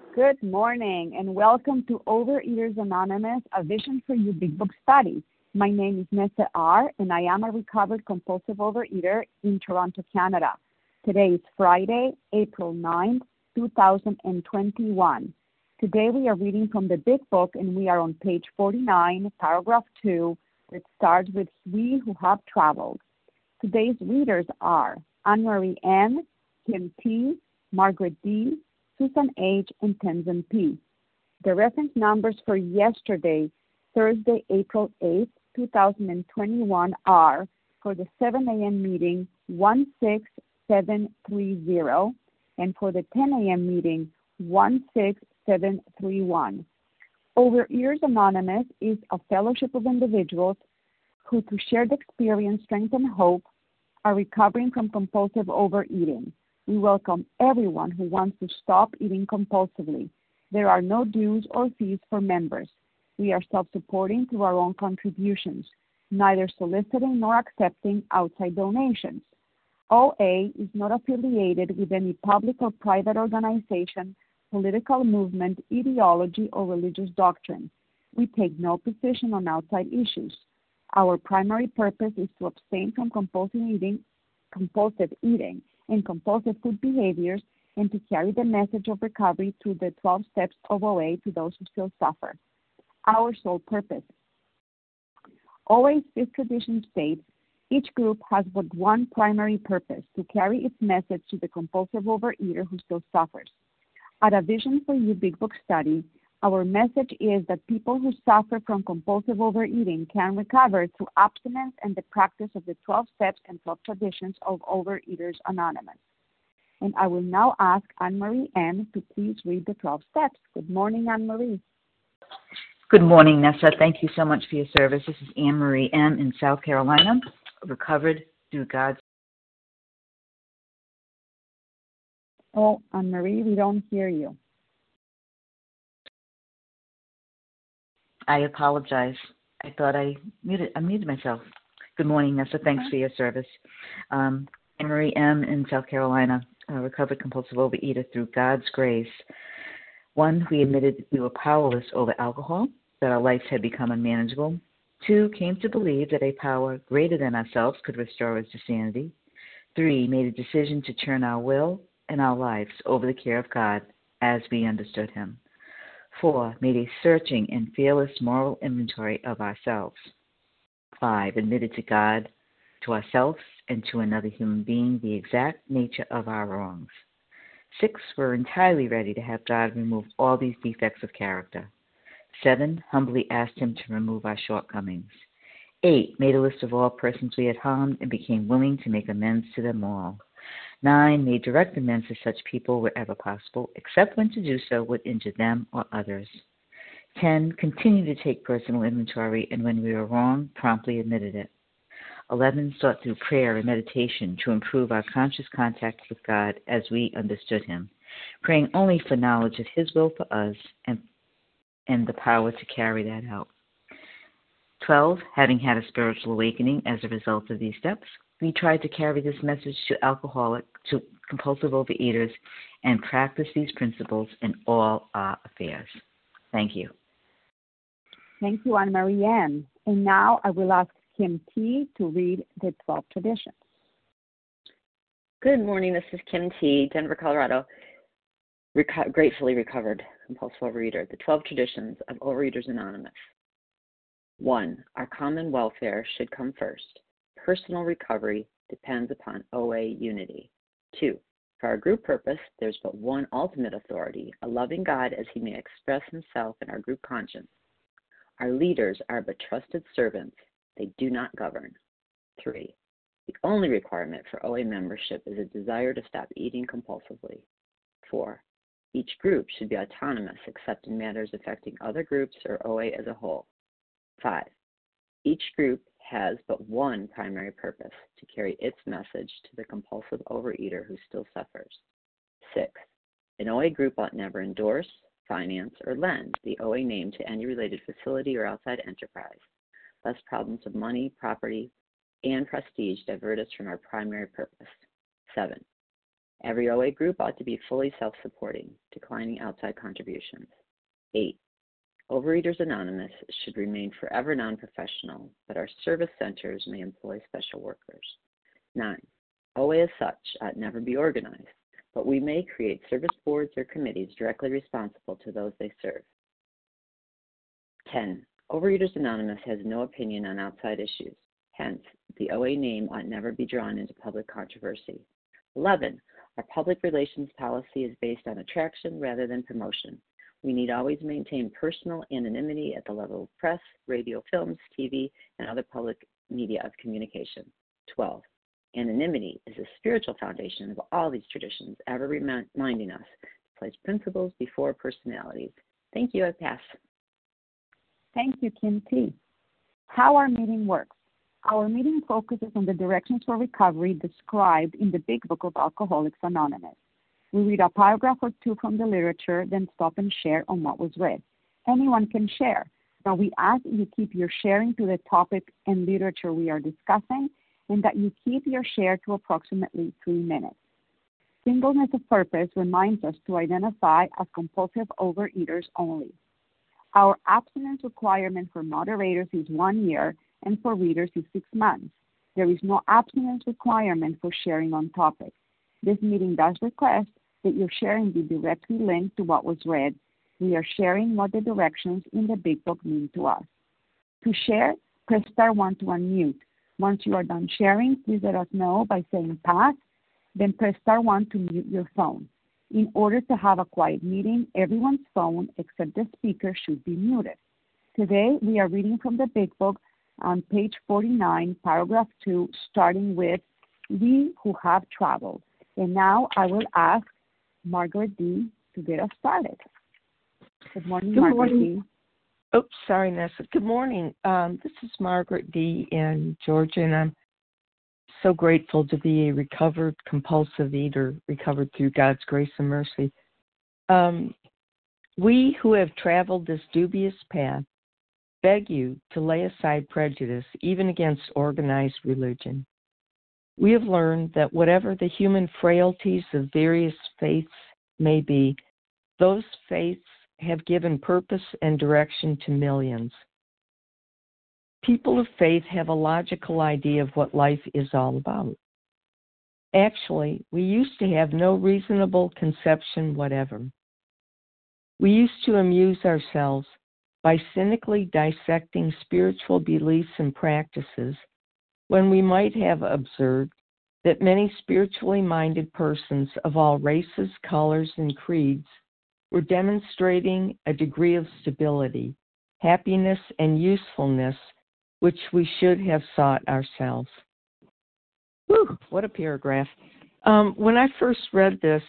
Good morning and welcome to Overeaters Anonymous, a Vision for You Big Book study. My name is Nessa R. and I am a recovered compulsive overeater in Toronto, Canada. Today is Friday, April 9th, 2021. Today we are reading from the Big Book and we are on page 49, paragraph 2, which starts with We Who Have Traveled. Today's readers are Anne-Marie N., Kim T., Margaret D., Susan H., and Tenzin P. The reference numbers for yesterday, Thursday, April 8th, 2021 are, for the 7 a.m. meeting, 16730, and for the 10 a.m. meeting, 16731. Overeaters Anonymous is a fellowship of individuals who, through shared experience, strength, and hope, are recovering from compulsive overeating. We welcome everyone who wants to stop eating compulsively. There are no dues or fees for members. We are self-supporting through our own contributions, neither soliciting nor accepting outside donations. OA is not affiliated with any public or private organization, political movement, ideology, or religious doctrine. We take no position on outside issues. Our primary purpose is to abstain from compulsive eating, and compulsive food behaviors, and to carry the message of recovery through the 12 steps of OA to those who still suffer. Our sole purpose. OA's fifth tradition states, each group has but one primary purpose, to carry its message to the compulsive overeater who still suffers. At a Vision for You Big Book study, our message is that people who suffer from compulsive overeating can recover through abstinence and the practice of the 12 steps and 12 traditions of Overeaters Anonymous. And I will now ask Anne-Marie M. to please read the 12 steps. Good morning, Anne-Marie. Good morning, Nessa. Thank you so much for your service. This is Anne-Marie M. in South Carolina, recovered through God's... Oh, Anne-Marie, we don't hear you. I apologize. I thought I muted myself. Good morning, Nessa. Thanks for your service. Anne-Marie M. in South Carolina, a recovered compulsive overeater through God's grace. 1, we admitted we were powerless over alcohol, that our lives had become unmanageable. 2, came to believe that a power greater than ourselves could restore us to sanity. 3, made a decision to turn our will and our lives over the care of God as we understood Him. 4, made a searching and fearless moral inventory of ourselves. 5, admitted to God, to ourselves, and to another human being the exact nature of our wrongs. 6, were entirely ready to have God remove all these defects of character. 7, humbly asked Him to remove our shortcomings. 8, made a list of all persons we had harmed and became willing to make amends to them all. 9, made direct amends to such people wherever possible, except when to do so would injure them or others. 10, continued to take personal inventory, and when we were wrong, promptly admitted it. 11, sought through prayer and meditation to improve our conscious contact with God as we understood Him, praying only for knowledge of His will for us and the power to carry that out. 12, having had a spiritual awakening as a result of these steps, we tried to carry this message to compulsive overeaters and practice these principles in all our affairs. Thank you. Thank you, Anne-Marie M. And now I will ask Kim T. to read the 12 traditions. Good morning. This is Kim T., Denver, Colorado, gratefully recovered compulsive overeater. The 12 traditions of Overeaters Anonymous. 1, our common welfare should come first. Personal recovery depends upon OA unity. 2, for our group purpose, there's but one ultimate authority, a loving God as He may express Himself in our group conscience. Our leaders are but trusted servants. They do not govern. 3, the only requirement for OA membership is a desire to stop eating compulsively. 4, each group should be autonomous except in matters affecting other groups or OA as a whole. 5, each group has but one primary purpose, to carry its message to the compulsive overeater who still suffers. 6, an OA group ought never endorse, finance, or lend the OA name to any related facility or outside enterprise, lest problems of money, property, and prestige divert us from our primary purpose. 7, Every OA group ought to be fully self-supporting, declining outside contributions. 8. Overeaters Anonymous should remain forever non-professional, but our service centers may employ special workers. 9. OA as such ought never be organized, but we may create service boards or committees directly responsible to those they serve. 10. Overeaters Anonymous has no opinion on outside issues. Hence, the OA name ought never be drawn into public controversy. 11. Our public relations policy is based on attraction rather than promotion. We need always maintain personal anonymity at the level of press, radio, films, TV, and other public media of communication. 12. Anonymity is the spiritual foundation of all these traditions, ever reminding us to place principles before personalities. Thank you. I pass. Thank you, Kim T. How our meeting works. Our meeting focuses on the directions for recovery described in the Big Book of Alcoholics Anonymous. We read a paragraph or two from the literature, then stop and share on what was read. Anyone can share, but we ask that you keep your sharing to the topic and literature we are discussing, and that you keep your share to approximately 3 minutes. Singleness of purpose reminds us to identify as compulsive overeaters only. Our abstinence requirement for moderators is 1 year, and for readers is 6 months. There is no abstinence requirement for sharing on topic. This meeting does request that your sharing be directly linked to what was read. We are sharing what the directions in the Big Book mean to us. To share, press star 1 to unmute. Once you are done sharing, please let us know by saying pass, then press star 1 to mute your phone. In order to have a quiet meeting, everyone's phone except the speaker should be muted. Today, we are reading from the Big Book on page 49, paragraph 2, starting with we who have traveled. And now I will ask Margaret D. to get us started. Good morning, Margaret D. Oops, sorry, Nessa. Good morning. This is Margaret D. in Georgia, and I'm so grateful to be a recovered compulsive eater, recovered through God's grace and mercy. We who have traveled this dubious path beg you to lay aside prejudice, even against organized religion. We have learned that whatever the human frailties of various faiths may be, those faiths have given purpose and direction to millions. People of faith have a logical idea of what life is all about. Actually, we used to have no reasonable conception whatever. We used to amuse ourselves by cynically dissecting spiritual beliefs and practices when we might have observed that many spiritually minded persons of all races, colors, and creeds were demonstrating a degree of stability, happiness, and usefulness which we should have sought ourselves. Whew, what a paragraph. When I first read this,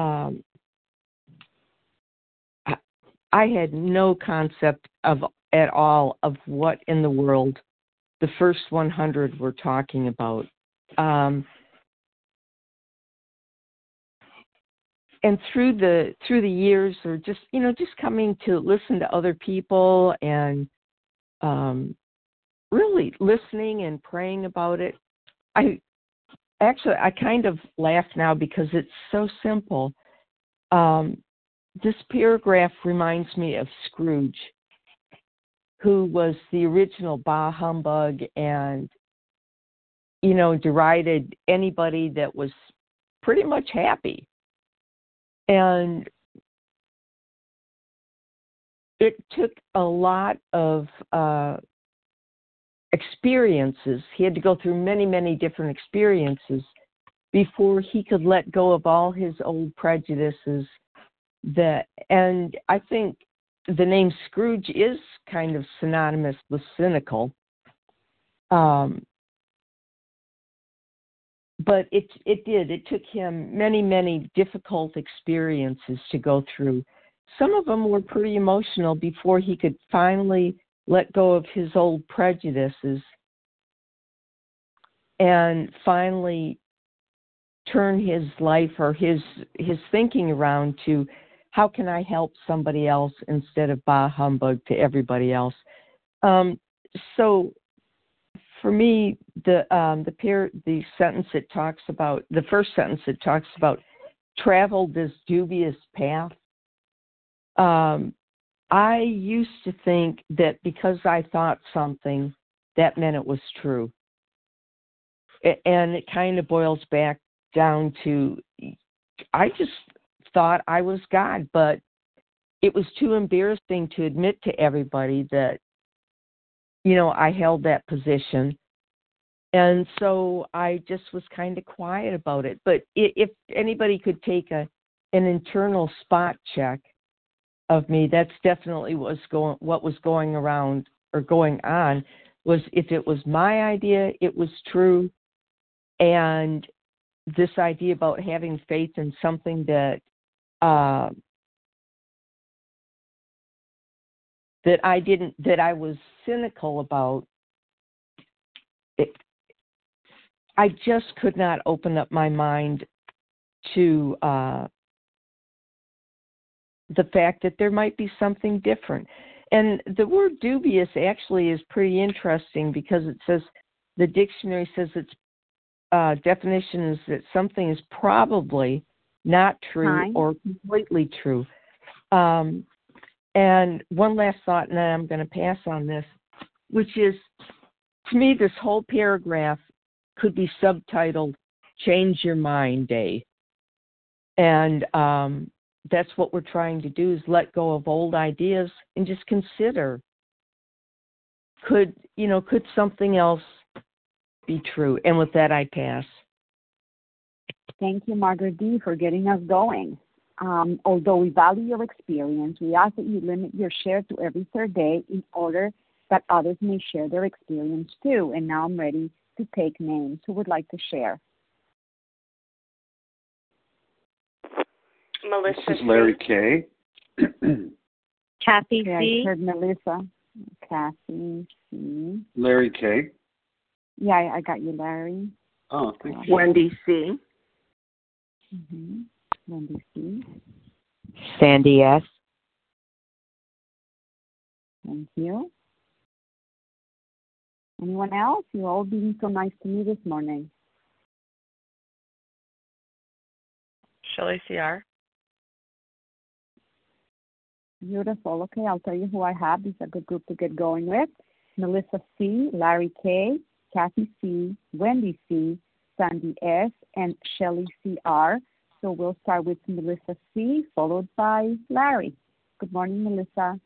I had no concept at all of what in the world the first 100 were talking about. And through the years, or just coming to listen to other people and really listening and praying about it, I kind of laugh now because it's so simple. This paragraph reminds me of Scrooge, who was the original bah humbug and, derided anybody that was pretty much happy. And it took a lot of experiences. He had to go through many, many different experiences before he could let go of all his old prejudices. And I think the name Scrooge is kind of synonymous with cynical. But it took him many, many difficult experiences to go through. Some of them were pretty emotional before he could finally let go of his old prejudices and finally turn his life or his thinking around to how can I help somebody else instead of bah humbug to everybody else. So for me, the sentence it talks about, the first sentence it talks about traveled this dubious path. I used to think that because I thought something, that meant it was true. And it kind of boils back down to, I just thought I was God, but it was too embarrassing to admit to everybody that, I held that position. And so I just was kind of quiet about it. But if anybody could take an internal spot check of me, that's definitely what was going around or going on, was if it was my idea, it was true. And this idea about having faith in something that I was cynical about, I just could not open up my mind to the fact that there might be something different. And the word dubious actually is pretty interesting because it says, the dictionary says its definition is that something is probably not true or completely true. And one last thought, and then I'm going to pass on this, which is, to me, this whole paragraph could be subtitled Change Your Mind Day. And that's what we're trying to do, is let go of old ideas and just consider, could something else be true? And with that, I pass. Thank you, Margaret D., for getting us going. Although we value your experience, we ask that you limit your share to every third day in order that others may share their experience too. And now I'm ready to take names. Who would like to share? Melissa. This is Larry K. Kathy C. I heard Melissa. Kathy C. Larry K. Yeah, I got you, Larry. Oh, thank you. Wendy C. Mm-hmm. Wendy C. Sandy S. Thank you. Anyone else? You're all being so nice to me this morning. Shelley C.R. Beautiful. Okay, I'll tell you who I have. This is a good group to get going with. Melissa C., Larry K., Kathy C., Wendy C., Sandy S., and Shelley C.R. So we'll start with Melissa C., followed by Larry. Good morning, Melissa.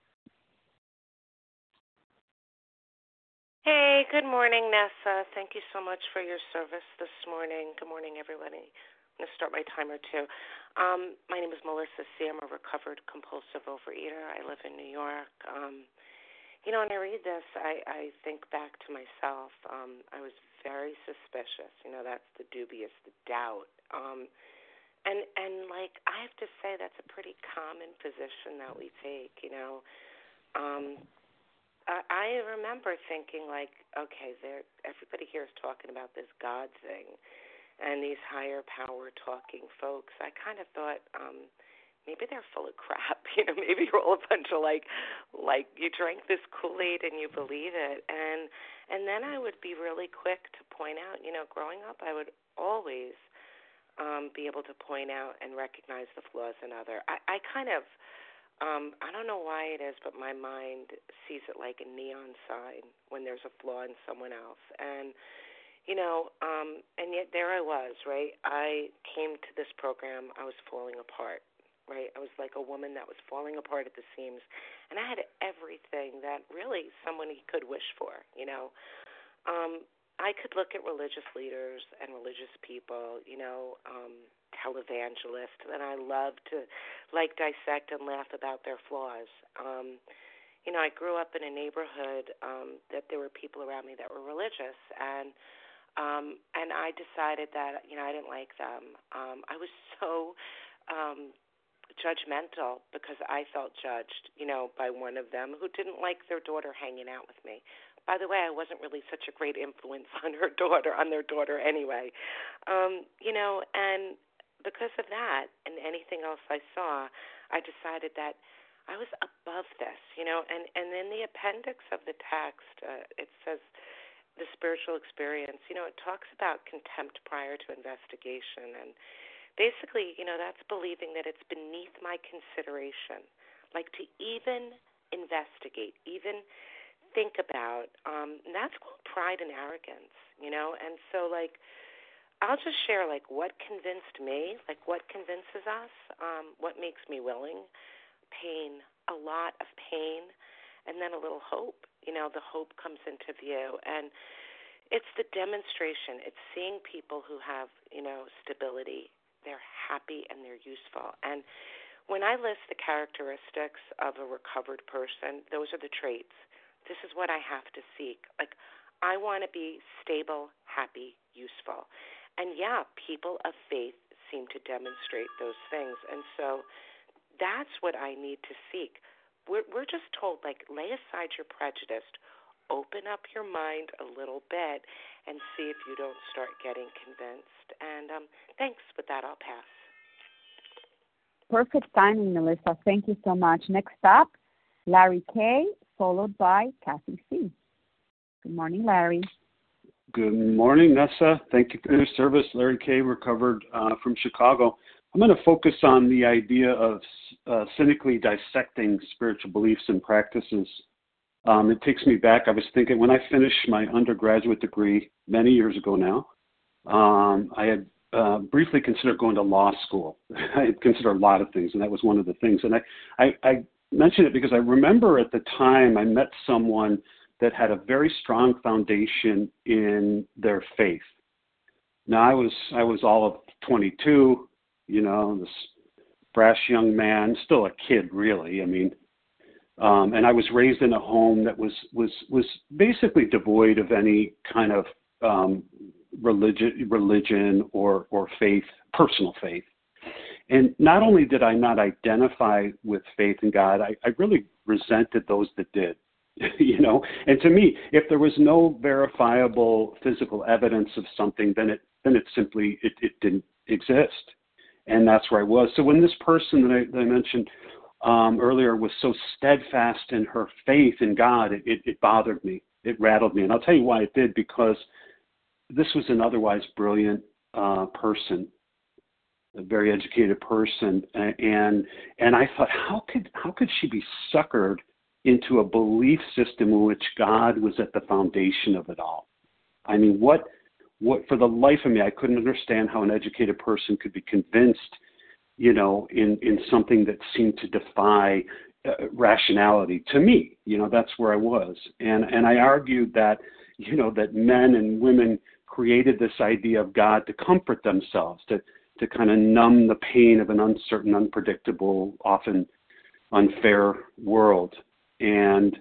Hey, good morning, Nessa. Thank you so much for your service this morning. Good morning, everybody. I'm going to start my timer, too. My name is Melissa C. I'm a recovered compulsive overeater. I live in New York. When I read this, I think back to myself. I was very suspicious. That's the dubious, the doubt. And I have to say that's a pretty common position that we take, I remember thinking, okay, everybody here is talking about this God thing and these higher power talking folks. I kind of thought maybe they're full of crap. Maybe you're all a bunch of like you drank this Kool-Aid and you believe it. And then I would be really quick to point out, growing up, I would always be able to point out and recognize the flaws in other. I kind of, I don't know why it is, but my mind sees it like a neon sign when there's a flaw in someone else. And, and yet there I was, right? I came to this program, I was falling apart, right? I was like a woman that was falling apart at the seams. And I had everything that really someone could wish for, I could look at religious leaders and religious people, televangelists, and I love to dissect and laugh about their flaws. I grew up in a neighborhood that there were people around me that were religious, and I decided that I didn't like them. I was so judgmental because I felt judged, by one of them who didn't like their daughter hanging out with me. By the way, I wasn't really such a great influence on their daughter anyway. And because of that and anything else I saw, I decided that I was above this, and in the appendix of the text, it says the spiritual experience, it talks about contempt prior to investigation, and basically, that's believing that it's beneath my consideration, like to even investigate, even think about. And that's called pride and arrogance, And so, I'll just share, what convinced me, what convinces us, what makes me willing. Pain, a lot of pain, and then a little hope. The hope comes into view. And it's the demonstration. It's seeing people who have, stability. They're happy and they're useful. And when I list the characteristics of a recovered person, those are the traits. This is what I have to seek. I want to be stable, happy, useful. And people of faith seem to demonstrate those things. And so that's what I need to seek. We're just told, lay aside your prejudice, open up your mind a little bit, and see if you don't start getting convinced. And thanks. With that, I'll pass. Perfect timing, Melissa. Thank you so much. Next up, Larry K., followed by Kathy C. Good morning, Larry. Good morning, Nessa. Thank you for your service. Larry K., recovered from Chicago. I'm going to focus on the idea of cynically dissecting spiritual beliefs and practices. It takes me back. I was thinking when I finished my undergraduate degree many years ago now, I had briefly considered going to law school. I had considered a lot of things, and that was one of the things. And I mention it because I remember at the time I met someone that had a very strong foundation in their faith. Now, I was all of 22, this brash young man, still a kid, really. And I was raised in a home that was basically devoid of any kind of religion or faith, personal faith. And not only did I not identify with faith in God, I really resented those that did. And to me, if there was no verifiable physical evidence of something, then it simply didn't exist. And that's where I was. So when this person that I mentioned earlier was so steadfast in her faith in God, it bothered me. It rattled me. And I'll tell you why it did, because this was an otherwise brilliant person, a very educated person. And I thought, how could she be suckered into a belief system in which God was at the foundation of it all? What for the life of me, I couldn't understand how an educated person could be convinced, in something that seemed to defy rationality to me. That's where I was. And I argued that, that men and women created this idea of God to comfort themselves, to kind of numb the pain of an uncertain, unpredictable, often unfair world. And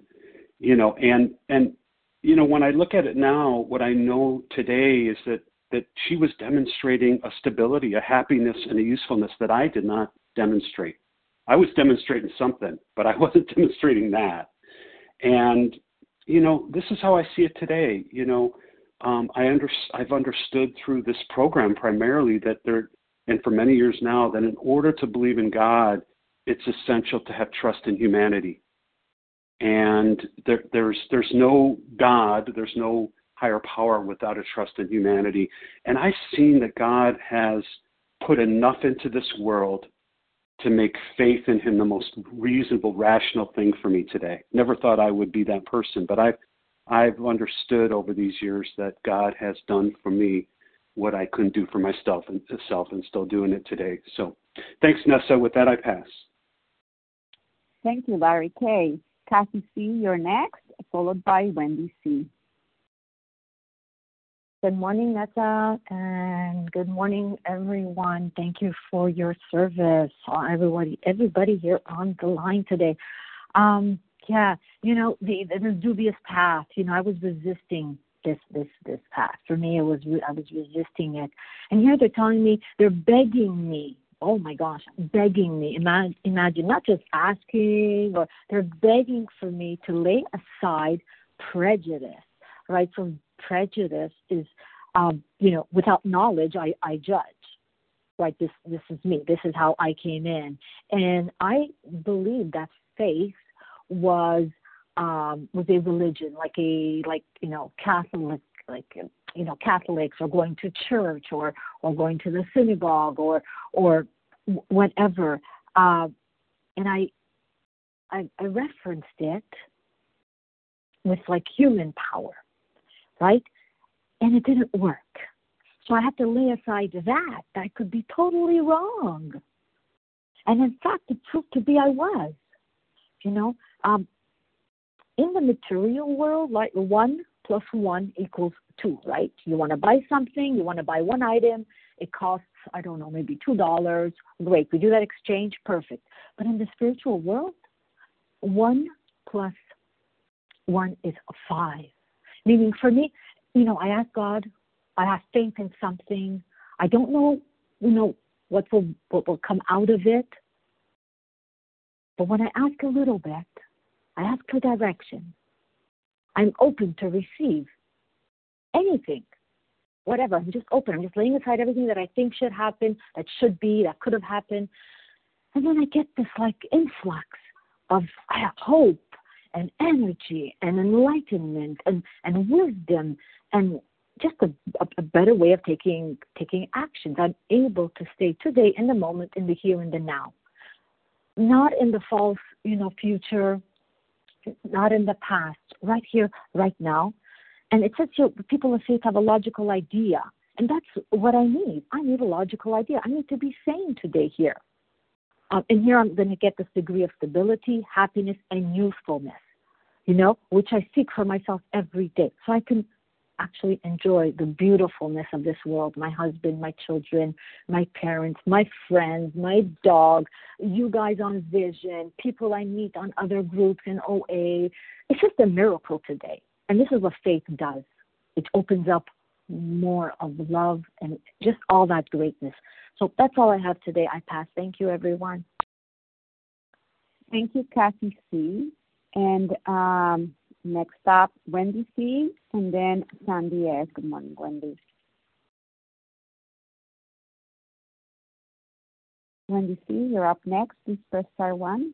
when I look at it now, what I know today is that she was demonstrating a stability, a happiness, and a usefulness that I did not demonstrate. I was demonstrating something, but I wasn't demonstrating that. And, this is how I see it today. I've understood through this program primarily that and for many years now, that in order to believe in God, it's essential to have trust in humanity. And there's no God, there's no higher power without a trust in humanity. And I've seen that God has put enough into this world to make faith in him the most reasonable, rational thing for me today. Never thought I would be that person, but I've understood over these years that God has done for me what I couldn't do for myself and still doing it today. So thanks, Nessa. With that, I pass. Thank you, Larry K. Kathy C., you're next, followed by Wendy C. Good morning, Nessa, and good morning, everyone. Thank you for your service, everybody here on the line today. The dubious path. I was resisting this path. For me, I was resisting it, and here they're telling me, they're begging me. Oh my gosh, begging me. Imagine, not just asking, or they're begging for me to lay aside prejudice, right? So prejudice is, without knowledge, I judge, right? This is me. This is how I came in. And I believe that faith was a religion, Catholic, Catholics or going to church or going to the synagogue or whatever. And I referenced it with like human power, right? And it didn't work. So I had to lay aside that. I could be totally wrong. And in fact, it proved to be I was. In the material world, like 1 + 1 = 2, right? You want to buy something, you want to buy one item, it costs, I don't know, maybe $2. Great, we do that exchange, perfect. But in the spiritual world, 1 + 1 is 5. Meaning for me, I ask God, I have faith in something. I don't know, what will come out of it. But when I ask a little bit, I ask for direction. I'm open to receive anything, whatever. I'm just open. I'm just laying aside everything that I think should happen, that should be, that could have happened. And then I get this like influx of hope and energy and enlightenment and wisdom and just a better way of taking actions. I'm able to stay today in the moment, in the here and the now. Not in the false, future, not in the past, right here, right now. And it says here, people of faith have a logical idea. And that's what I need. I need a logical idea. I need to be sane today here. And here I'm going to get this degree of stability, happiness, and usefulness, which I seek for myself every day. So I can actually enjoy the beautifulness of this world, my husband, my children, my parents, my friends, my dog, you guys on Vision, people I meet on other groups in OA. It's just a miracle today. And this is what faith does. It opens up more of love and just all that greatness. So that's all I have today. I pass. Thank you, everyone. Thank you, Kathy C. And next up, Wendy C. and then Sandy S. Good morning, Wendy. Wendy C., you're up next. Please press *1.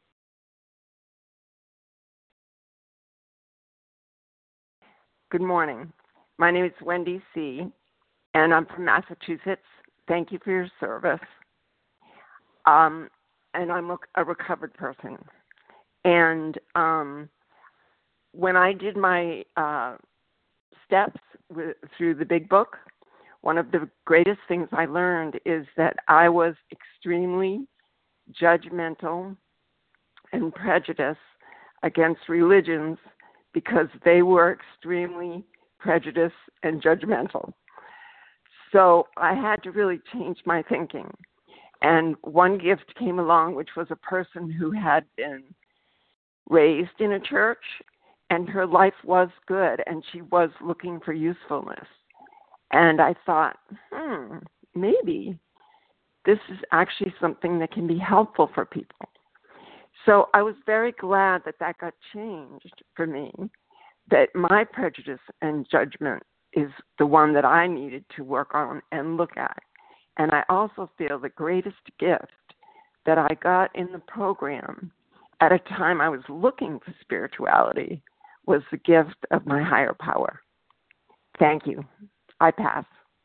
Good morning. My name is Wendy C., and I'm from Massachusetts. Thank you for your service. And I'm a recovered person. And when I did my steps through the Big Book, one of the greatest things I learned is that I was extremely judgmental and prejudiced against religions because they were extremely prejudiced and judgmental. So I had to really change my thinking. And one gift came along, which was a person who had been raised in a church, and her life was good, and she was looking for usefulness. And I thought, maybe this is actually something that can be helpful for people. So I was very glad that got changed for me, that my prejudice and judgment is the one that I needed to work on and look at. And I also feel the greatest gift that I got in the program at a time I was looking for spirituality was the gift of my higher power. Thank you. I pass.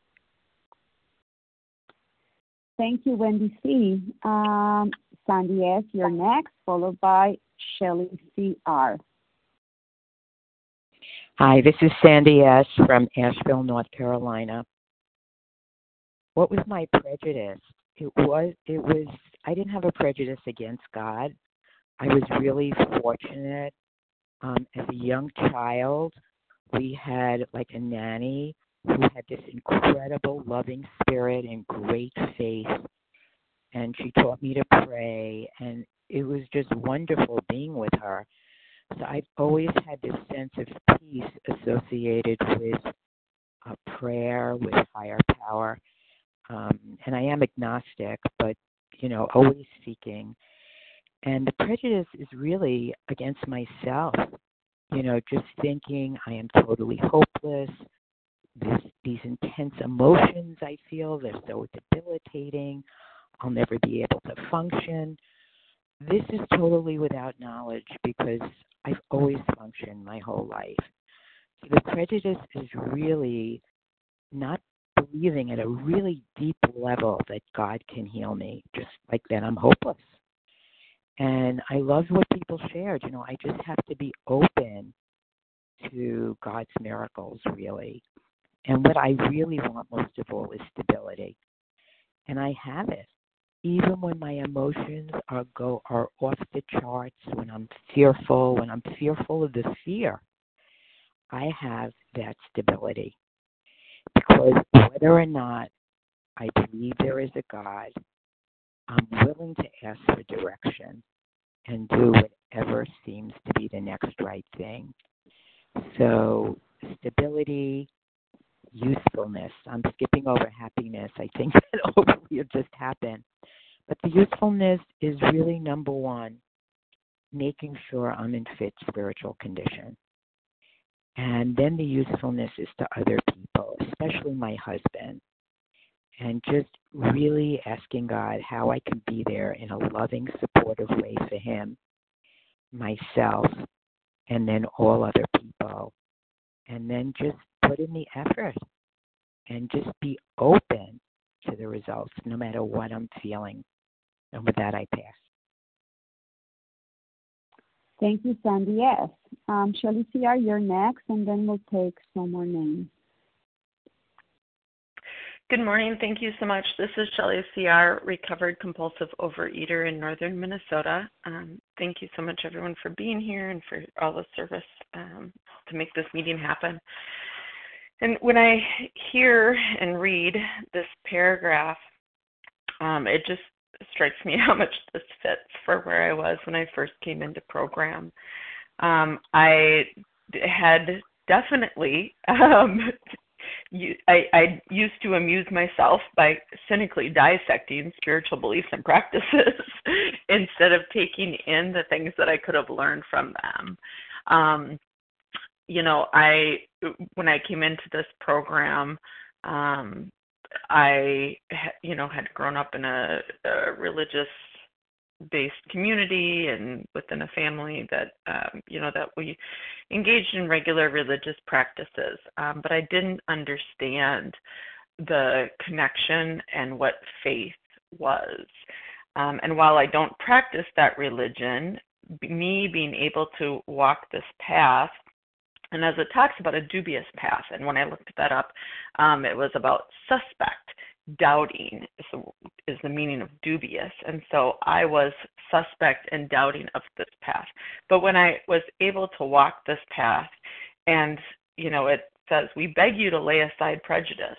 Thank you, Wendy C. Sandy S., you're next, followed by Shelley C.R. Hi, this is Sandy S. from Asheville, North Carolina. What was my prejudice? It was I didn't have a prejudice against God. I was really fortunate. As a young child, we had like a nanny who had this incredible loving spirit and great faith. And she taught me to pray, and it was just wonderful being with her. So I've always had this sense of peace associated with prayer, with higher power. And I am agnostic, but, always seeking. And the prejudice is really against myself, just thinking I am totally hopeless. These intense emotions I feel, they're so debilitating. I'll never be able to function. This is totally without knowledge because I've always functioned my whole life. The prejudice is really not believing at a really deep level that God can heal me, just like that I'm hopeless. And I loved what people shared. I just have to be open to God's miracles, really. And what I really want most of all is stability. And I have it. Even when my emotions are off the charts, when I'm fearful of the fear, I have that stability. Because whether or not I believe there is a God, I'm willing to ask for direction and do whatever seems to be the next right thing. So stability, usefulness. I'm skipping over happiness. I think that hopefully it just happened. But the usefulness is really number one, making sure I'm in fit spiritual condition. And then the usefulness is to other people, especially my husband. And just really asking God how I can be there in a loving, supportive way for him, myself, and then all other people. And then just put in the effort and just be open to the results, no matter what I'm feeling. And with that, I pass. Thank you, Sandy. Yes. Shelley C.R., you're next, and then we'll take some more names. Good morning. Thank you so much. This is Shelley C.R., recovered compulsive overeater in northern Minnesota. Thank you so much, everyone, for being here and for all the service to make this meeting happen. And when I hear and read this paragraph, it just strikes me how much this fits for where I was when I first came into program. I had definitely I used to amuse myself by cynically dissecting spiritual beliefs and practices instead of taking in the things that I could have learned from them. When I came into this program, I had grown up in a religious-based community and within a family that that we engaged in regular religious practices, but I didn't understand the connection and what faith was. And while I don't practice that religion, me being able to walk this path, and as it talks about a dubious path, and when I looked that up, it was about suspect, doubting is the meaning of dubious. And so I was suspect and doubting of this path. But when I was able to walk this path, and, it says, we beg you to lay aside prejudice,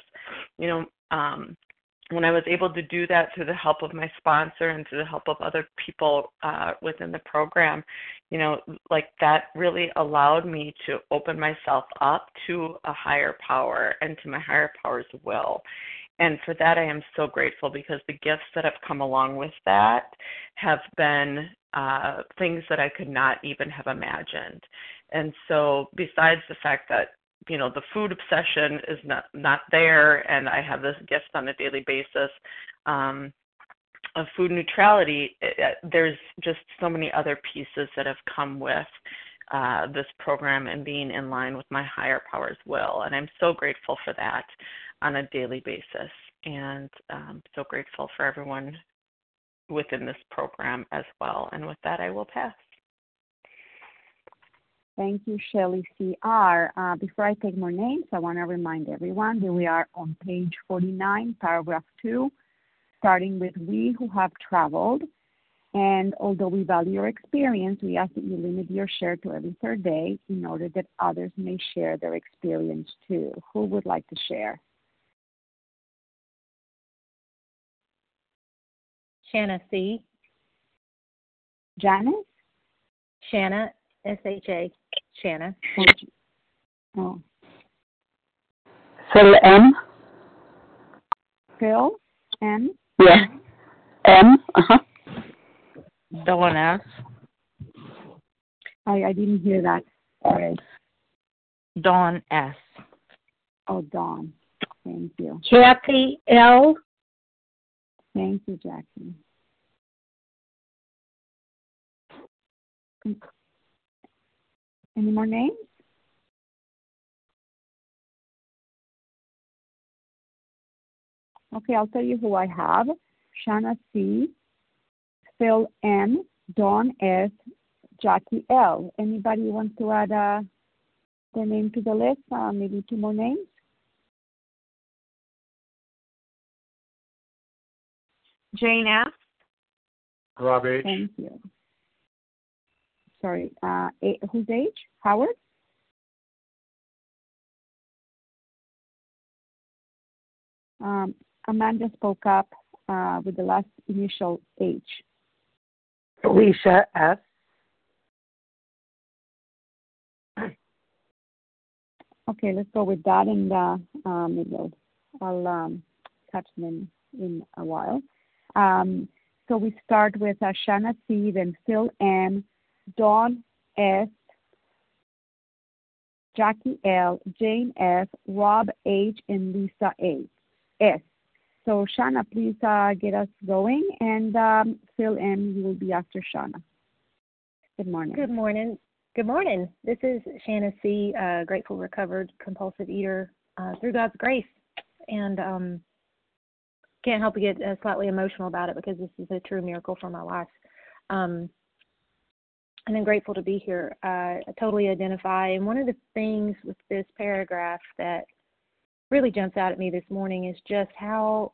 when I was able to do that through the help of my sponsor and through the help of other people within the program, that really allowed me to open myself up to a higher power and to my higher power's will. And for that, I am so grateful, because the gifts that have come along with that have been things that I could not even have imagined. And so besides the fact that the food obsession is not there, and I have this gift on a daily basis of food neutrality, there's just so many other pieces that have come with this program and being in line with my higher power's will. And I'm so grateful for that on a daily basis, and so grateful for everyone within this program as well. And with that, I will pass. Thank you, Shelley C.R. Before I take more names, I want to remind everyone that we are on page 49, paragraph 2, starting with we who have traveled. And although we value your experience, we ask that you limit your share to every third day in order that others may share their experience too. Who would like to share? Shanna C. Janice? Shanna, S-H-A, Shanna. Oh. Phil M. Phil M. Yeah. M. Dawn S. I didn't hear that. Sorry. Dawn S. Oh, Dawn. Thank you. Kathy L. Thank you, Jackie. Any more names? Okay, I'll tell you who I have. Shanna C., Phil N., Dawn S., Jackie L. Anybody want to add their name to the list? Maybe 2 more names? Jane F. Rob H. Thank you. Sorry, whose age? Howard? Amanda spoke up with the last initial H. Alicia S. Okay, let's go with that, and maybe I'll touch them in a while. So we start with Shanna C., then Phil M., Dawn S., Jackie L., Jane F., Rob H., and Lisa S. So Shanna, please get us going, and Phil M., you will be after Shanna. Good morning. Good morning. Good morning. This is Shanna C., grateful, recovered, compulsive eater through God's grace. And can't help but get slightly emotional about it because this is a true miracle for my life. And I'm grateful to be here. I totally identify. And one of the things with this paragraph that really jumps out at me this morning is just how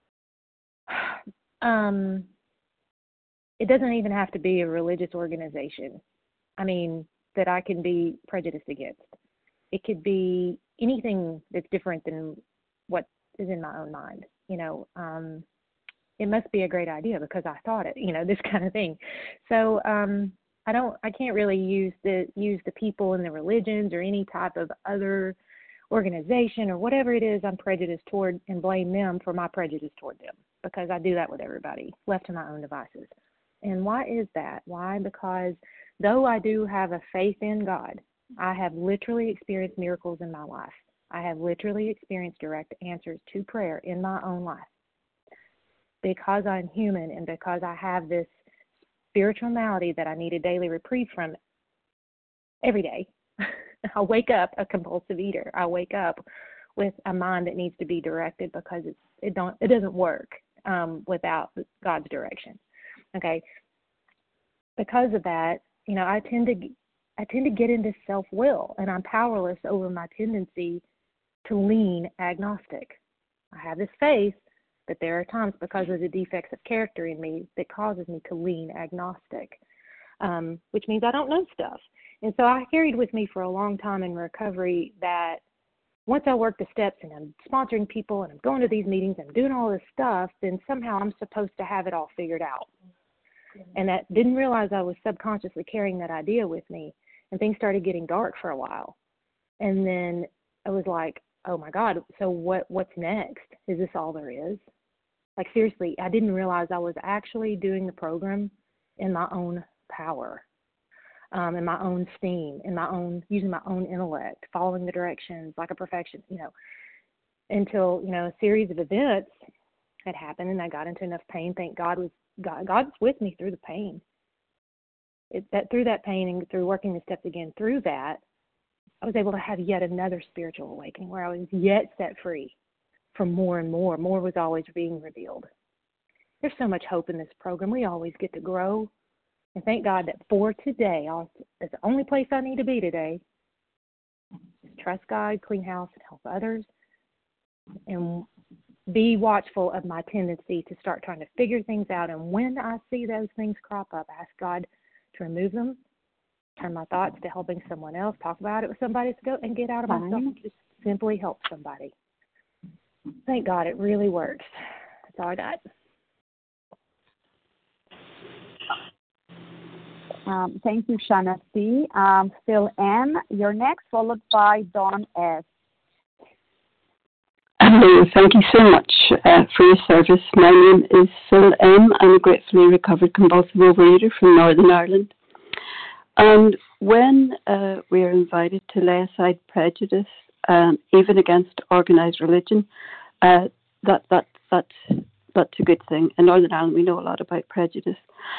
it doesn't even have to be a religious organization. I mean, that I can be prejudiced against. It could be anything that's different than what is in my own mind. You know, it must be a great idea because I thought it, you know, this kind of thing. So I can't really use the people and the religions or any type of other organization or whatever it is I'm prejudiced toward and blame them for my prejudice toward them, because I do that with everybody, left to my own devices. And why is that? Why? Because though I do have a faith in God, I have literally experienced miracles in my life. I have literally experienced direct answers to prayer in my own life. Because I'm human and because I have this spiritual malady that I need a daily reprieve from every day, I wake up a compulsive eater. I wake up with a mind that needs to be directed because it doesn't work without God's direction. Okay. Because of that, you know, I tend to get into self-will, and I'm powerless over my tendency to lean agnostic. I have this faith, but there are times because of the defects of character in me that causes me to lean agnostic, which means I don't know stuff. And so I carried with me for a long time in recovery that once I work the steps and I'm sponsoring people and I'm going to these meetings and I'm doing all this stuff, then somehow I'm supposed to have it all figured out. And that didn't realize I was subconsciously carrying that idea with me. And things started getting dark for a while. And then I was like, oh my God, so what's next? Is this all there is? Like, seriously, I didn't realize I was actually doing the program in my own power, in my own steam, using my own intellect, following the directions like a perfection, you know, until, you know, a series of events had happened and I got into enough pain. Thank God God's with me through the pain. Through that pain and through working the steps again through that, I was able to have yet another spiritual awakening where I was yet set free from more and more. More was always being revealed. There's so much hope in this program. We always get to grow. And thank God that for today, it's the only place I need to be today. Just trust God, clean house, and help others. And be watchful of my tendency to start trying to figure things out. And when I see those things crop up, ask God to remove them, turn my thoughts to helping someone else, talk about it with somebody, to go and get out of myself and just simply help somebody. Thank God it really works. That's all I got. Thank you, Shanna C. Phil M., you're next, followed by Dawn S. Hello, thank you so much for your service. My name is Phil M. I'm a gratefully recovered compulsive overeater from Northern Ireland. And when we are invited to lay aside prejudice, even against organised religion, that's a good thing. In Northern Ireland, we know a lot about prejudice.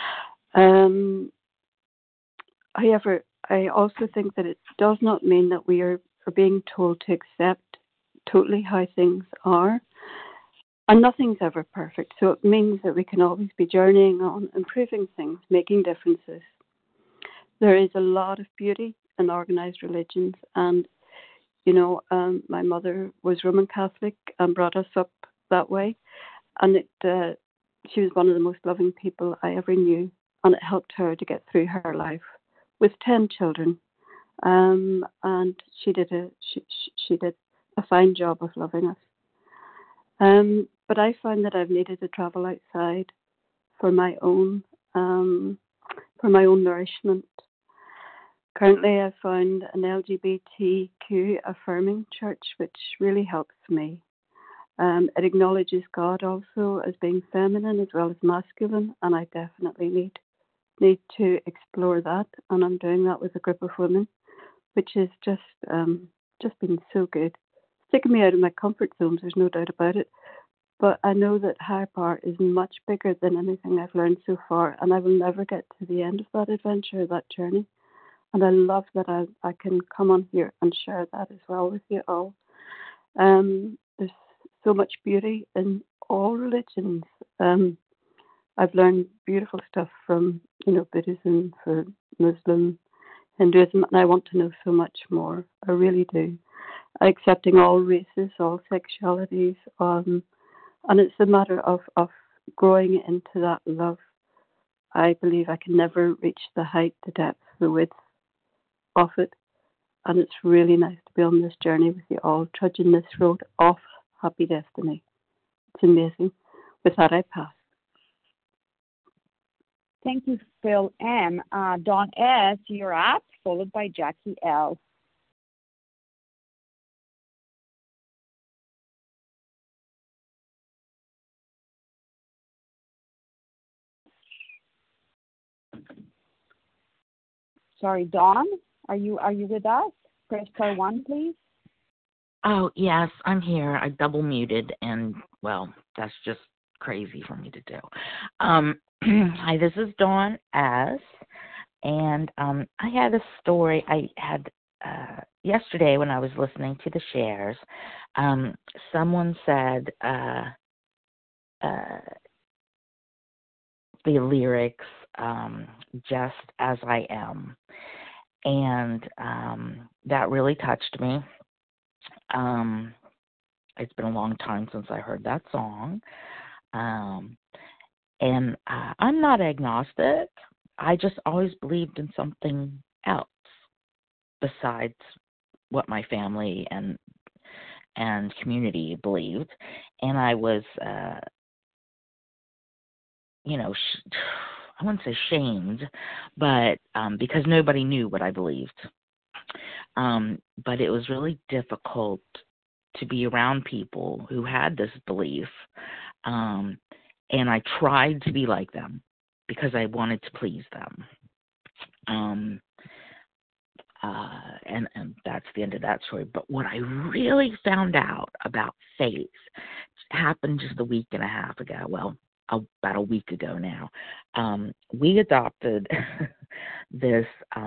However, I also think that it does not mean that we are being told to accept totally how things are. And nothing's ever perfect, so it means that we can always be journeying on, improving things, making differences. There is a lot of beauty in organized religions, and my mother was Roman Catholic and brought us up that way, and she was one of the most loving people I ever knew, and it helped her to get through her life with 10 children, and she did a fine job of loving us. But I find that I've needed to travel outside for my own nourishment. Currently, I've found an LGBTQ affirming church, which really helps me. It acknowledges God also as being feminine as well as masculine, and I definitely need to explore that. And I'm doing that with a group of women, which is just been so good. It's taken me out of my comfort zones, there's no doubt about it. But I know that higher power is much bigger than anything I've learned so far, and I will never get to the end of that adventure, that journey. And I love that I can come on here and share that as well with you all. There's so much beauty in all religions. I've learned beautiful stuff from, Buddhism, for Muslim, Hinduism, and I want to know so much more. I really do. Accepting all races, all sexualities, and it's a matter of growing into that love. I believe I can never reach the height, the depth, the width of it. And it's really nice to be on this journey with you all, trudging this road of happy destiny. It's amazing. With that, I pass. Thank you, Phil M. Dawn S., you're up, followed by Jackie L. Sorry, Dawn, are you with us? Press star 1, please. Oh, yes, I'm here. I double muted, and, well, that's just crazy for me to do. Hi, this is Dawn S., and I had a story I had yesterday when I was listening to the shares. Someone said the lyrics, Just As I Am, and that really touched me. It's been a long time since I heard that song. And I'm not agnostic. I just always believed in something else besides what my family and community believed. And I was, I wouldn't say shamed, but because nobody knew what I believed. But it was really difficult to be around people who had this belief. And I tried to be like them because I wanted to please them. And that's the end of that story. But what I really found out about faith happened just a week and a half ago. Well, about a week ago now. We adopted this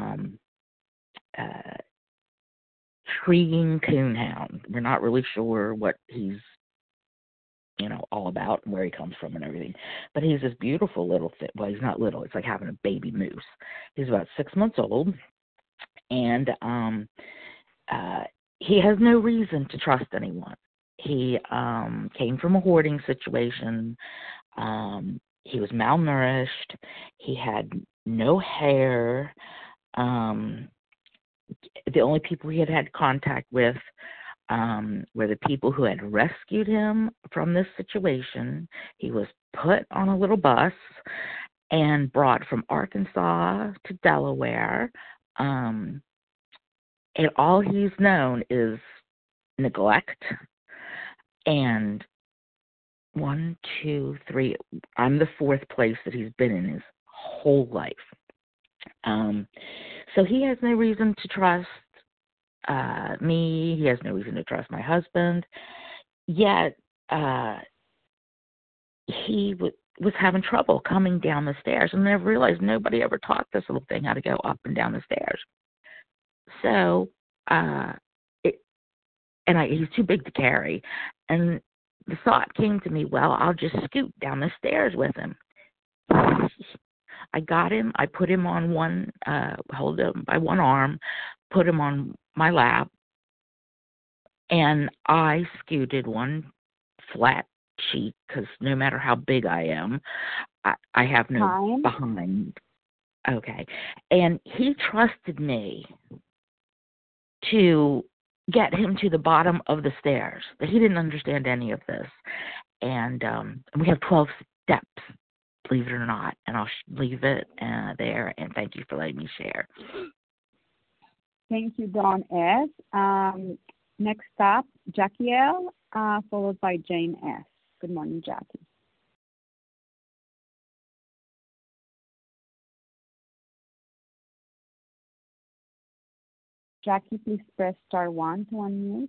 treeing coonhound. We're not really sure what he's all about and where he comes from and everything. But he's this beautiful little thing. Well, he's not little. It's like having a baby moose. He's about 6 months old, and he has no reason to trust anyone. He came from a hoarding situation. He was malnourished. He had no hair. The only people he had contact with were the people who had rescued him from this situation. He was put on a little bus and brought from Arkansas to Delaware. And all he's known is neglect. And 1, 2, 3, I'm the fourth place that he's been in his whole life. So he has no reason to trust me. He has no reason to trust my husband. Yet he was having trouble coming down the stairs, and I realized nobody ever taught this little thing how to go up and down the stairs. So he's too big to carry, and the thought came to me, well, I'll just scoot down the stairs with him. I got him. I put him on one, hold him by one arm, put him on my lap, and I scooted one flat cheek because no matter how big I am, I have no behind. Okay. And he trusted me to get him to the bottom of the stairs. But he didn't understand any of this. And we have 12 steps, believe it or not. And I'll leave it there. And thank you for letting me share. Thank you, Dawn S. Next up, Jackie L., followed by Jane S. Good morning, Jackie. Jackie, please press *1 to unmute.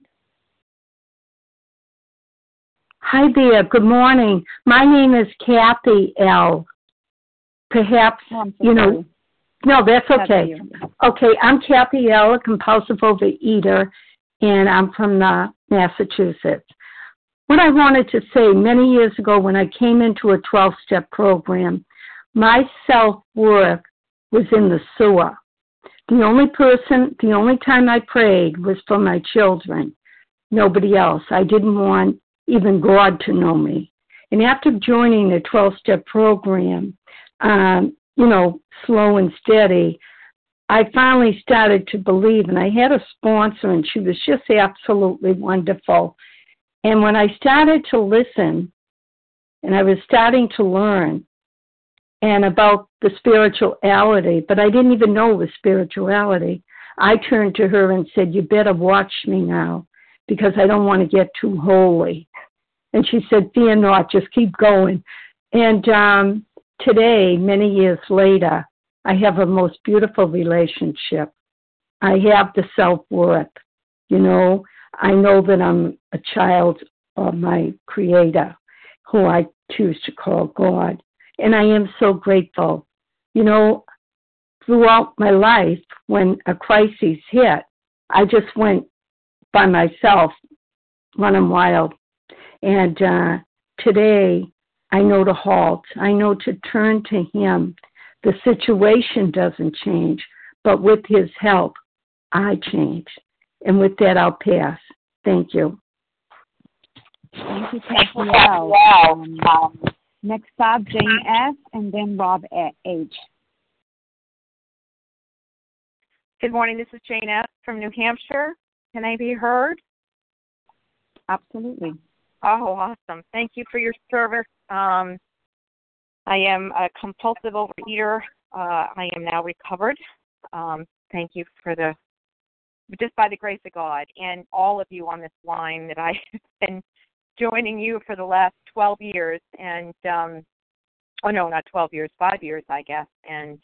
Hi there. Good morning. My name is Kathy L. Perhaps, no, that's okay. Okay, I'm Kathy L., a compulsive overeater, and I'm from Massachusetts. What I wanted to say, many years ago when I came into a 12-step program, my self-worth was in the sewer. The only time I prayed was for my children, nobody else. I didn't want even God to know me. And after joining the 12-step program, slow and steady, I finally started to believe, and I had a sponsor, and she was just absolutely wonderful. And when I started to listen, and I was starting to learn, and about the spirituality, but I didn't even know it was spirituality, I turned to her and said, you better watch me now, because I don't want to get too holy. And she said, fear not, just keep going. And today, many years later, I have a most beautiful relationship. I have the self-worth. I know that I'm a child of my Creator, who I choose to call God. And I am so grateful. Throughout my life, when a crisis hit, I just went by myself, running wild. And today, I know to halt. I know to turn to Him. The situation doesn't change, but with His help, I change. And with that, I'll pass. Thank you. Thank you, Kathy L. Next up, Jane S., and then Rob H. Good morning. This is Jane S. from New Hampshire. Can I be heard? Absolutely. Oh, awesome. Thank you for your service. I am a compulsive overeater. I am now recovered. Thank you for just by the grace of God, and all of you on this line that I've been joining you for the last 12 years, and, not 12 years, 5 years, I guess, and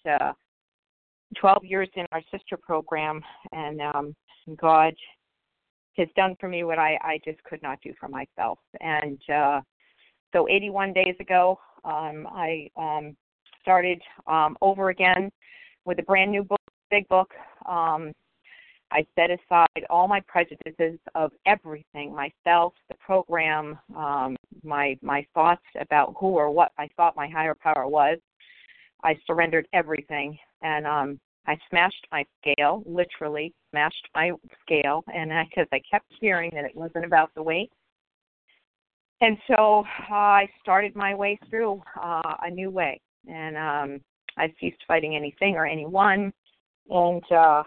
12 years in our sister program, and God has done for me what I just could not do for myself. And so 81 days ago, I started over again with a brand new book, big book. I set aside all my prejudices of everything, myself, the program, my thoughts about who or what I thought my higher power was. I surrendered everything, and I smashed my scale, literally smashed my scale, and because I kept hearing that it wasn't about the weight. And so I started my way through a new way, and I ceased fighting anything or anyone, and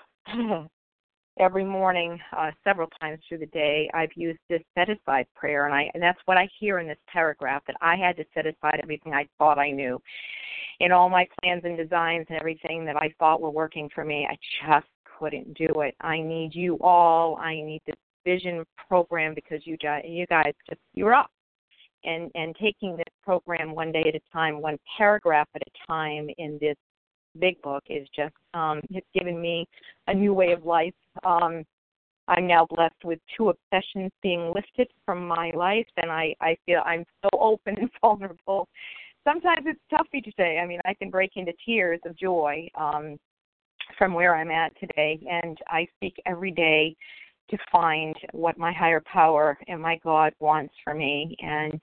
every morning, several times through the day, I've used this set-aside prayer, and that's what I hear in this paragraph, that I had to set aside everything I thought I knew. In all my plans and designs and everything that I thought were working for me, I just couldn't do it. I need you all. I need this vision program because you guys you're up. And taking this program one day at a time, one paragraph at a time in this big book is just, it's given me a new way of life. I'm now blessed with 2 obsessions being lifted from my life, and I feel I'm so open and vulnerable. Sometimes it's tough to say. I mean, I can break into tears of joy from where I'm at today, and I speak every day to find what my higher power and my God wants for me. And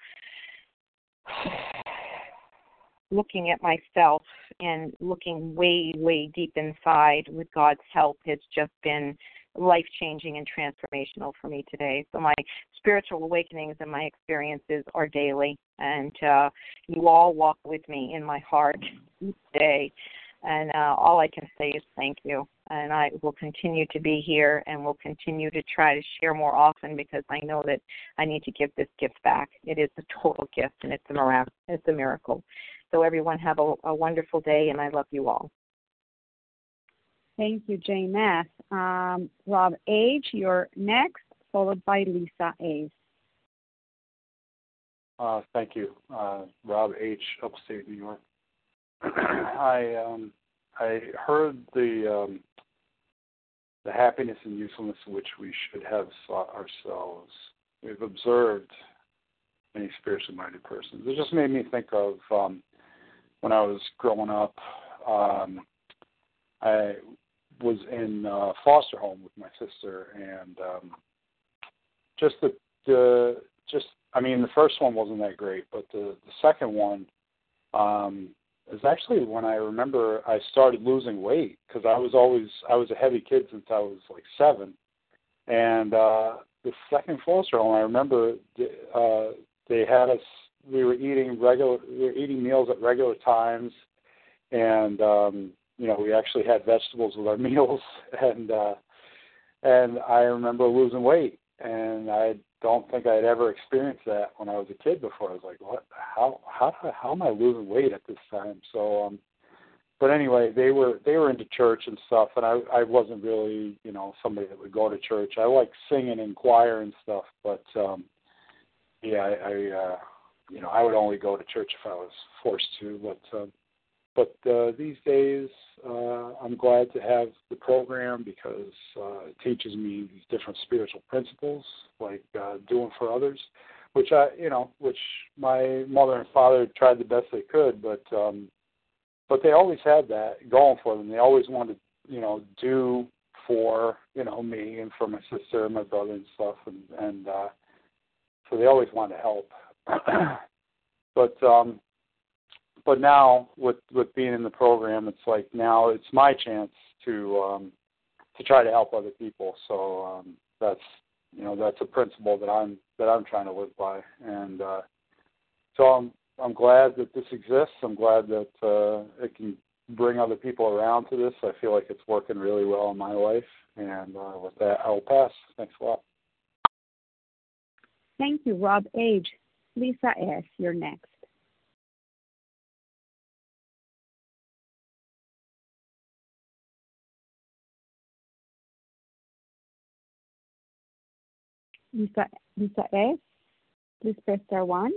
looking at myself and looking way, way deep inside with God's help has just been life-changing and transformational for me today. So my spiritual awakenings and my experiences are daily, and you all walk with me in my heart each day. And all I can say is thank you. And I will continue to be here and will continue to try to share more often, because I know that I need to give this gift back. It is a total gift, and it's a miracle. So everyone have a wonderful day, and I love you all. Thank you, Jane F. Rob H., you're next, followed by Lisa A. Thank you. Rob H., upstate New York. I heard the happiness and usefulness which we should have sought ourselves. We've observed many spiritually minded persons. It just made me think of when I was growing up. I was in foster home with my sister, and the first one wasn't that great, but the second one is actually when I remember I started losing weight, because I was a heavy kid since I was like 7, and the second foster home, I remember they had us. We were eating meals at regular times, and we actually had vegetables with our meals, and I remember losing weight, and I don't think I had ever experienced that when I was a kid before. I was like, what? How am I losing weight at this time? So, but anyway, they were into church and stuff, and I wasn't really, somebody that would go to church. I like singing and choir and stuff, but I would only go to church if I was forced to. But these days, I'm glad to have the program, because it teaches me these different spiritual principles, like doing for others, which my mother and father tried the best they could, but they always had that going for them. They always wanted to, do for me and for my sister and my brother and stuff, and so they always wanted to help. But now with being in the program, it's like now it's my chance to try to help other people. So that's a principle that I'm trying to live by, and so I'm glad that this exists. I'm glad that it can bring other people around to this. I feel like it's working really well in my life, and with that, I will pass. Thanks a lot. Thank you, Rob H. Lisa S., you're next. Lisa S., please press star 1.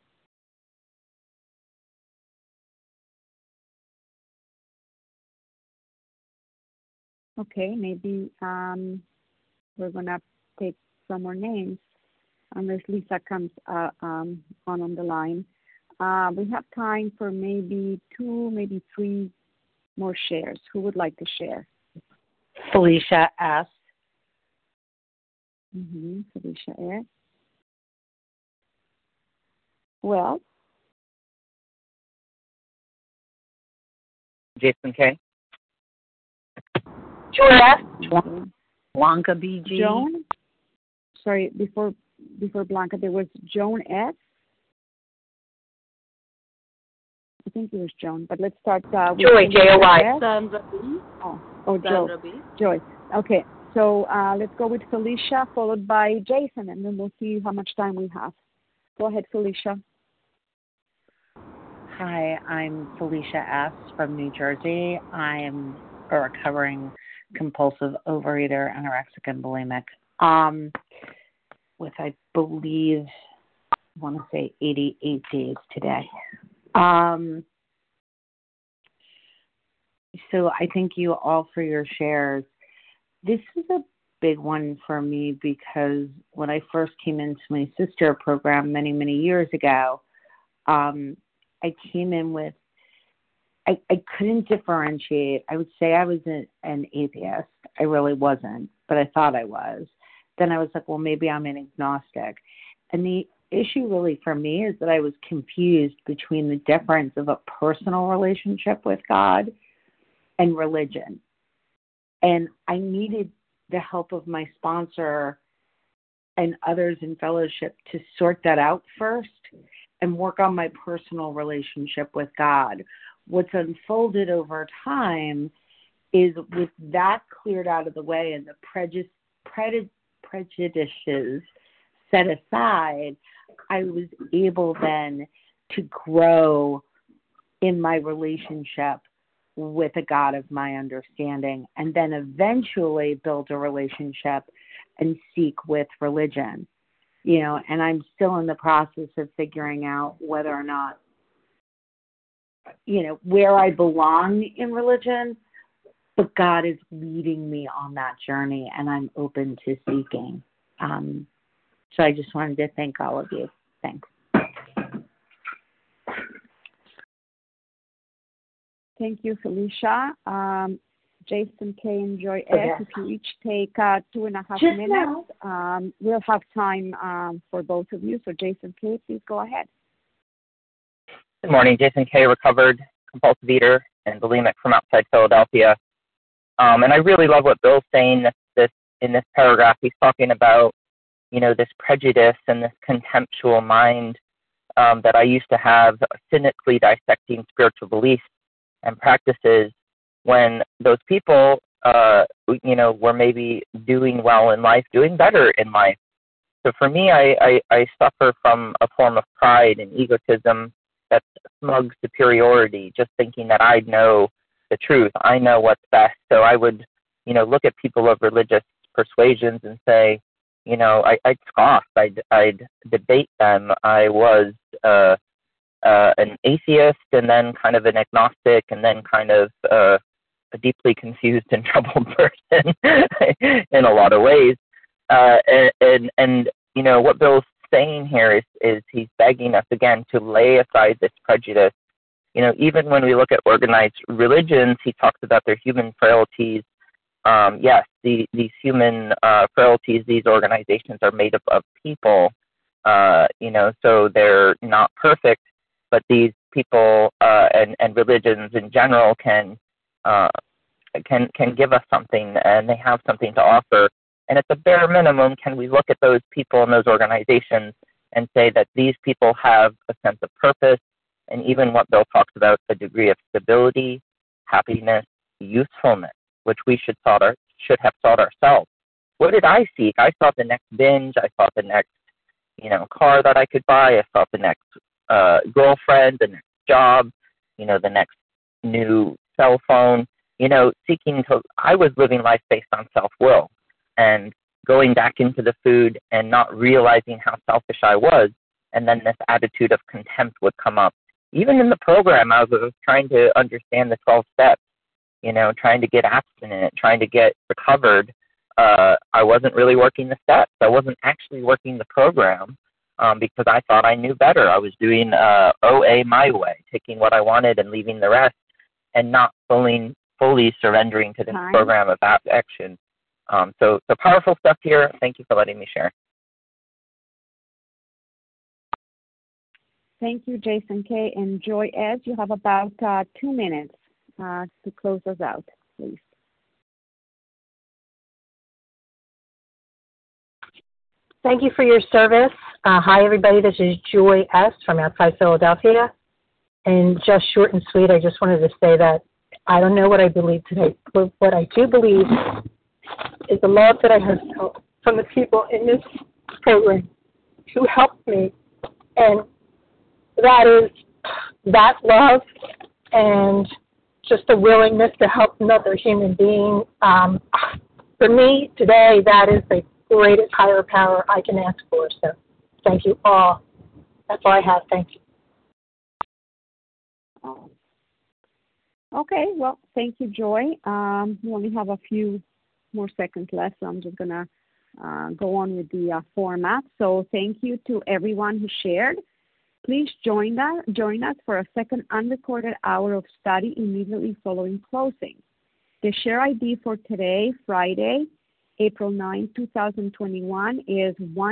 Okay, maybe we're going to take some more names unless Lisa comes on the line. We have time for maybe 2, maybe 3 more shares. Who would like to share? Felicia S. Felicia S. Well, Jason K. Joy S. Blanca BG. Joan. Sorry, before Blanca, there was Joan S. I think it was Joan, but let's start with Joy, J-O-Y. Sandra B. Sandra B. Joy. Okay, so let's go with Felicia, followed by Jason, and then we'll see how much time we have. Go ahead, Felicia. Hi, I'm Felicia S. from New Jersey. I am a recovering compulsive overeater, anorexic, and bulimic. With, I believe, I want to say 88 days today. So I thank you all for your shares. This is a big one for me because when I first came into my sister program many, many years ago, I came in with, I couldn't differentiate. I would say I was an atheist. I really wasn't. but I thought I was. Then I was like, well, maybe I'm an agnostic. And the issue really for me is that I was confused between the difference of a personal relationship with God and religion. And I needed the help of my sponsor and others in fellowship to sort that out first and work on my personal relationship with God. What's unfolded over time is with that cleared out of the way and the prejudices set aside, I was able then to grow in my relationship with a God of my understanding, and then eventually build a relationship and seek with religion. And I'm still in the process of figuring out whether or not, where I belong in religion, but God is leading me on that journey, and I'm open to seeking. So I just wanted to thank all of you. Thanks. Thank you, Felicia. Jason K. and Joy S., if you each take 2.5 minutes, we'll have time for both of you. So Jason K., please go ahead. Good morning. Jason K., recovered compulsive eater and bulimic from outside Philadelphia. And I really love what Bill's saying in this paragraph. He's talking about, this prejudice and this contemptual mind that I used to have, cynically dissecting spiritual beliefs and practices when those people, were maybe doing well in life, doing better in life. So for me, I suffer from a form of pride and egotism, that's smug superiority, just thinking that I know the truth. I know what's best. So I would, look at people of religious persuasions and say, I'd scoff. I'd debate them. I was an atheist and then kind of an agnostic and then kind of a deeply confused and troubled person in a lot of ways. And what Bill's saying here is he's begging us again to lay aside this prejudice. Even when we look at organized religions, he talks about their human frailties. Yes, these human frailties, these organizations are made up of people, so they're not perfect, but these people and religions in general can give us something, and they have something to offer. And at the bare minimum, can we look at those people and those organizations and say that these people have a sense of purpose, and even what Bill talks about, a degree of stability, happiness, usefulness, which we should have sought ourselves. What did I seek? I sought the next binge. I sought the next, car that I could buy. I sought the next girlfriend, the next job, the next new cell phone. I was living life based on self-will and going back into the food and not realizing how selfish I was. And then this attitude of contempt would come up. Even in the program, I was trying to understand the 12 steps, trying to get abstinent, trying to get recovered. I wasn't really working the steps. I wasn't actually working the program because I thought I knew better. I was doing OA my way, taking what I wanted and leaving the rest, and not fully surrendering to this program of action. So powerful stuff here. Thank you for letting me share. Thank you, Jason K. And Joy S., you have about 2 minutes to close us out, please. Thank you for your service. Hi, everybody. This is Joy S. from outside Philadelphia. And just short and sweet, I just wanted to say that I don't know what I believe today, but what I do believe is the love that I have felt from the people in this program who helped me. And that is that love and just the willingness to help another human being. For me, today, that is the greatest higher power I can ask for. So thank you all. That's all I have. Thank you. Okay, well, thank you, Joy. We only have a few more seconds left, so I'm just going to go on with the format. So thank you to everyone who shared. Please join us for a second unrecorded hour of study immediately following closing. The share ID for today, Friday, April 9, 2021 is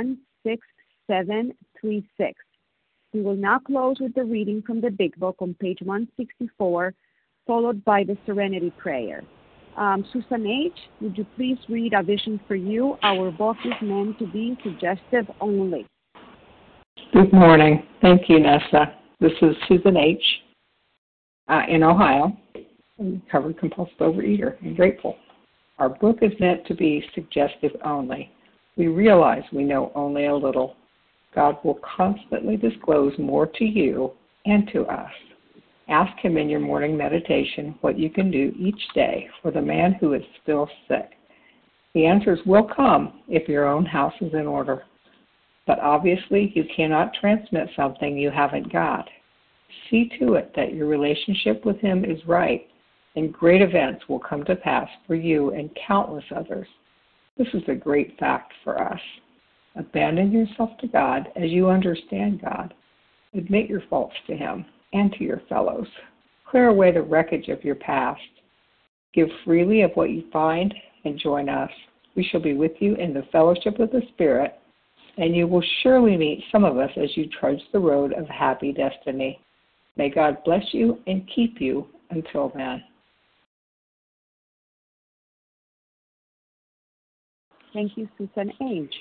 16736. We will now close with the reading from the Big Book on page 164, followed by the Serenity Prayer. Susan H., would you please read A Vision for You? Our book is meant to be suggestive only. Good morning. Thank you, Nessa. This is Susan H. In Ohio, a recovered compulsive overeater. I'm grateful. Our book is meant to be suggestive only. We realize we know only a little. God will constantly disclose more to you and to us. Ask Him in your morning meditation what you can do each day for the man who is still sick. The answers will come if your own house is in order. But obviously, you cannot transmit something you haven't got. See to it that your relationship with Him is right, and great events will come to pass for you and countless others. This is a great fact for us. Abandon yourself to God as you understand God. Admit your faults to Him and to your fellows. Clear away the wreckage of your past. Give freely of what you find and join us. We shall be with you in the fellowship of the Spirit, and you will surely meet some of us as you trudge the road of happy destiny. May God bless you and keep you until then. Thank you, Susan H.